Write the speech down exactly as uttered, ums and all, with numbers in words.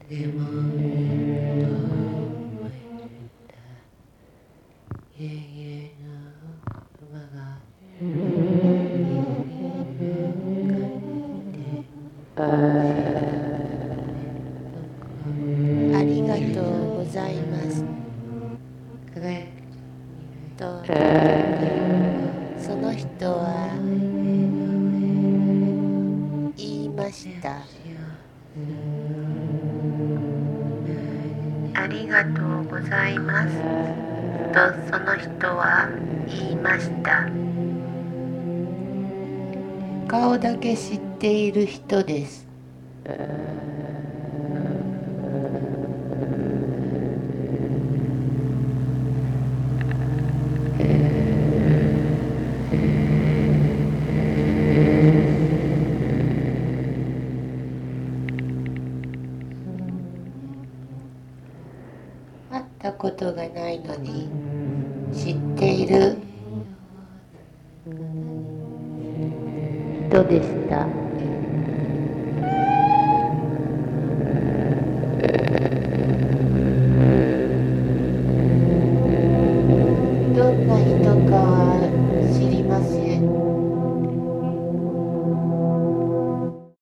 でも家々の馬がありがとうございますとその人は言いました。ありがとうございますとその人は言いました。顔だけ知っている人です。会ったことがないのに知っている人でした。